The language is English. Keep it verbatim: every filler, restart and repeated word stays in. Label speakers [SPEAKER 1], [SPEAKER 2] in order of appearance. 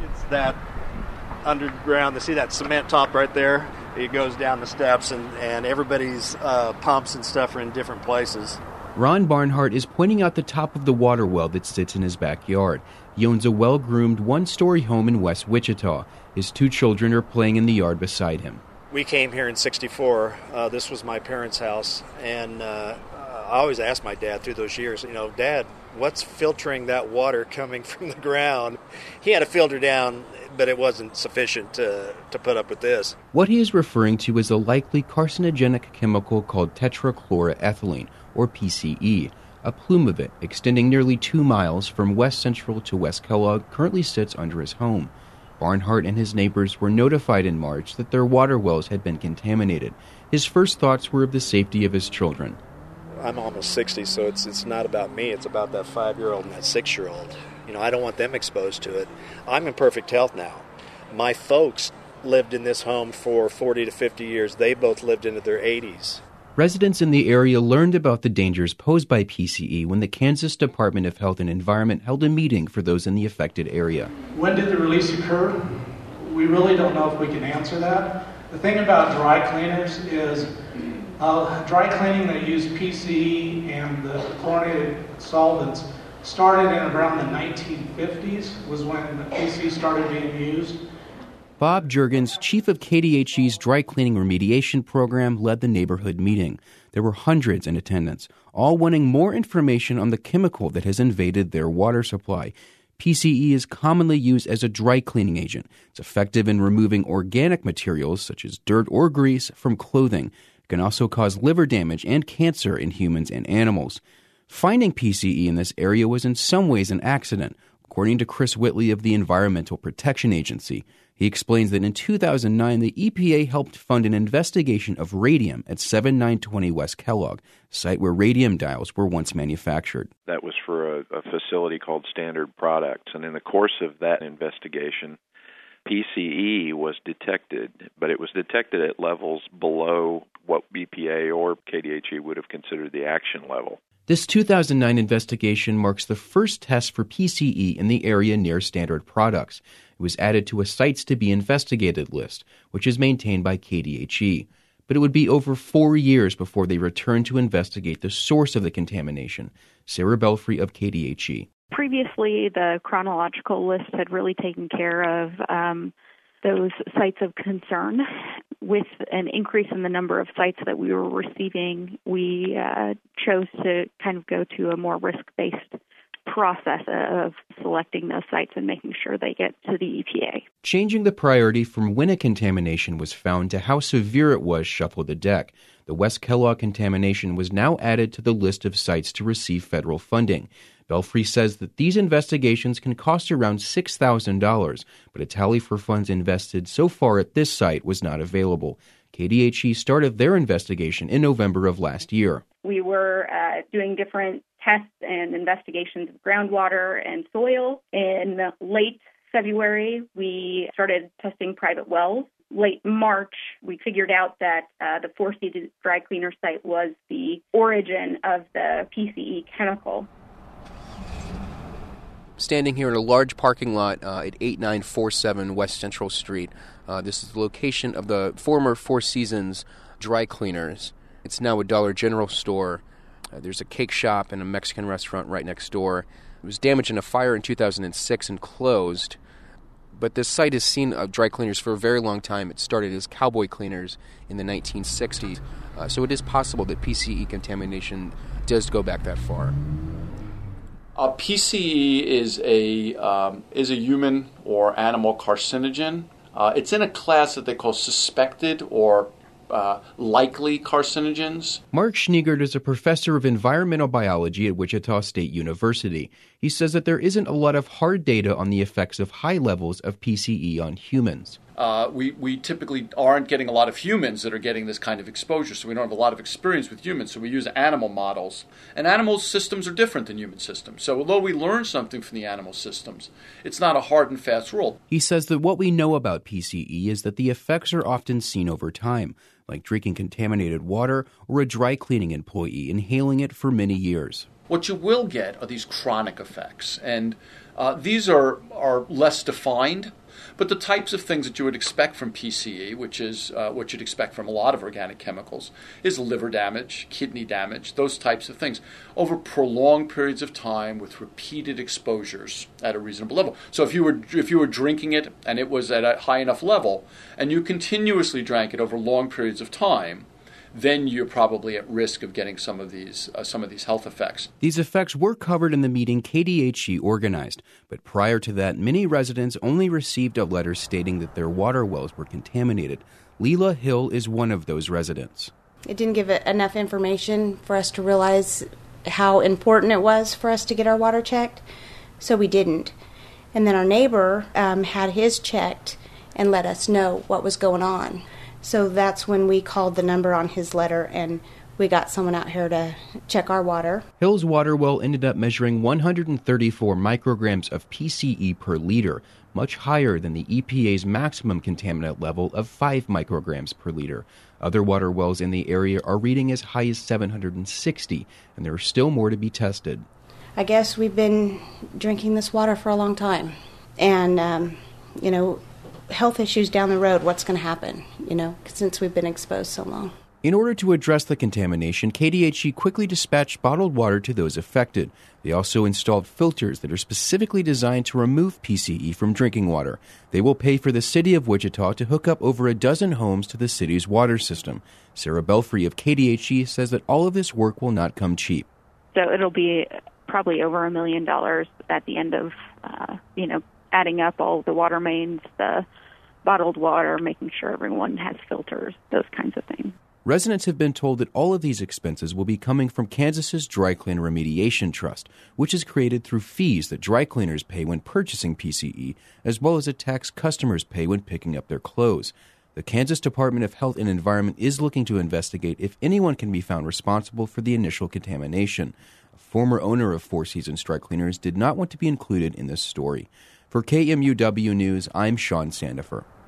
[SPEAKER 1] It's that underground. See that cement top right there? It goes down the steps, and, and everybody's uh, pumps and stuff are in different places.
[SPEAKER 2] Ron Barnhart is pointing out the top of the water well that sits in his backyard. He owns a well-groomed one-story home in West Wichita. His two children are playing in the yard beside him.
[SPEAKER 1] We came here in sixty-four. Uh, this was my parents' house, and uh, I always asked my dad through those years, you know, Dad, what's filtering that water coming from the ground? He had a filter down, but it wasn't sufficient to, to put up with this.
[SPEAKER 2] What he is referring to is a likely carcinogenic chemical called tetrachloroethylene, or P C E. A plume of it, extending nearly two miles from West Central to West Kellogg, currently sits under his home. Barnhart and his neighbors were notified in March that their water wells had been contaminated. His first thoughts were of the safety of his children.
[SPEAKER 1] I'm almost sixty, so it's it's not about me. It's about that five-year-old and that six-year-old. You know, I don't want them exposed to it. I'm in perfect health now. My folks lived in this home for forty to fifty years. They both lived into their eighties.
[SPEAKER 2] Residents in the area learned about the dangers posed by P C E when the Kansas Department of Health and Environment held a meeting for those in the affected area.
[SPEAKER 3] When did the release occur? We really don't know if we can answer that. The thing about dry cleaners is uh, dry cleaning that use P C E and the chlorinated solvents started in around the nineteen fifties was when the P C E started being used.
[SPEAKER 2] Bob Juergens, chief of K D H E's dry cleaning remediation program, led the neighborhood meeting. There were hundreds in attendance, all wanting more information on the chemical that has invaded their water supply. P C E is commonly used as a dry cleaning agent. It's effective in removing organic materials, such as dirt or grease, from clothing. It can also cause liver damage and cancer in humans and animals. Finding P C E in this area was in some ways an accident, according to Chris Whitley of the Environmental Protection Agency. He explains that in two thousand nine, the E P A helped fund an investigation of radium at seventy-nine twenty West Kellogg, a site where radium dials were once manufactured.
[SPEAKER 4] That was for a, a facility called Standard Products, and in the course of that investigation, P C E was detected, but it was detected at levels below what E P A or K D H E would have considered the action level.
[SPEAKER 2] This two thousand nine investigation marks the first test for P C E in the area near Standard Products. It was added to a Sites to be Investigated list, which is maintained by K D H E. But it would be over four years before they returned to investigate the source of the contamination. Sarah Belfry of K D H E.
[SPEAKER 5] Previously, the chronological list had really taken care of um, those sites of concern. With an increase in the number of sites that we were receiving, we uh, chose to kind of go to a more risk-based process of selecting those sites and making sure they get to the E P A.
[SPEAKER 2] Changing the priority from when a contamination was found to how severe it was shuffled the deck. The West Kellogg contamination was now added to the list of sites to receive federal funding. Belfry says that these investigations can cost around six thousand dollars, but a tally for funds invested so far at this site was not available. K D H E started their investigation in November of last year.
[SPEAKER 6] We were uh, doing different tests and investigations of groundwater and soil. In late February, we started testing private wells. Late March, we figured out that uh, the Four Seasons dry cleaner site was the origin of the P C E chemical.
[SPEAKER 2] Standing here in a large parking lot uh, at eighty-nine forty-seven West Central Street. Uh, this is the location of the former Four Seasons dry cleaners. It's now a Dollar General store. Uh, there's a cake shop and a Mexican restaurant right next door. It was damaged in a fire in two thousand six and closed. But this site has seen uh, dry cleaners for a very long time. It started as cowboy cleaners in the nineteen sixties. Uh, so it is possible that P C E contamination does go back that far.
[SPEAKER 7] Uh, P C E is a um, is a human or animal carcinogen. Uh, it's in a class that they call suspected or uh, likely carcinogens.
[SPEAKER 2] Mark Schneegert is a professor of environmental biology at Wichita State University. He says that there isn't a lot of hard data on the effects of high levels of P C E on humans.
[SPEAKER 7] Uh, we, we typically aren't getting a lot of humans that are getting this kind of exposure, so we don't have a lot of experience with humans, so we use animal models. And animal systems are different than human systems. So although we learn something from the animal systems, it's not a hard and fast rule.
[SPEAKER 2] He says that what we know about P C E is that the effects are often seen over time, like drinking contaminated water or a dry cleaning employee inhaling it for many years.
[SPEAKER 7] What you will get are these chronic effects, and uh, these are, are less defined, but the types of things that you would expect from P C E, which is uh, what you'd expect from a lot of organic chemicals, is liver damage, kidney damage, those types of things, over prolonged periods of time with repeated exposures at a reasonable level. So if you were if you were drinking it and it was at a high enough level, and you continuously drank it over long periods of time, then you're probably at risk of getting some of these uh, some of these health effects.
[SPEAKER 2] These effects were covered in the meeting K D H E organized, but prior to that, many residents only received a letter stating that their water wells were contaminated. Leela Hill is one of those residents.
[SPEAKER 8] It didn't give it enough information for us to realize how important it was for us to get our water checked, so we didn't. And then our neighbor um, had his checked and let us know what was going on. So that's when we called the number on his letter, and we got someone out here to check our water.
[SPEAKER 2] Hill's water well ended up measuring one hundred thirty-four micrograms of P C E per liter, much higher than the E P A's maximum contaminant level of five micrograms per liter. Other water wells in the area are reading as high as seven hundred sixty, and there are still more to be tested.
[SPEAKER 8] I guess we've been drinking this water for a long time, and, um, you know, health issues down the road, what's going to happen, you know, since we've been exposed so long.
[SPEAKER 2] In order to address the contamination, K D H E quickly dispatched bottled water to those affected. They also installed filters that are specifically designed to remove P C E from drinking water. They will pay for the city of Wichita to hook up over a dozen homes to the city's water system. Sarah Belfry of K D H E says that all of this work will not come cheap.
[SPEAKER 5] So it'll be probably over a million dollars at the end of, uh, you know, adding up all the water mains, the bottled water, making sure everyone has filters, those kinds of things.
[SPEAKER 2] Residents have been told that all of these expenses will be coming from Kansas's Dry Cleaner Remediation Trust, which is created through fees that dry cleaners pay when purchasing P C E, as well as a tax customers pay when picking up their clothes. The Kansas Department of Health and Environment is looking to investigate if anyone can be found responsible for the initial contamination. A former owner of Four Seasons Dry Cleaners did not want to be included in this story. For K M U W News, I'm Sean Sandifer.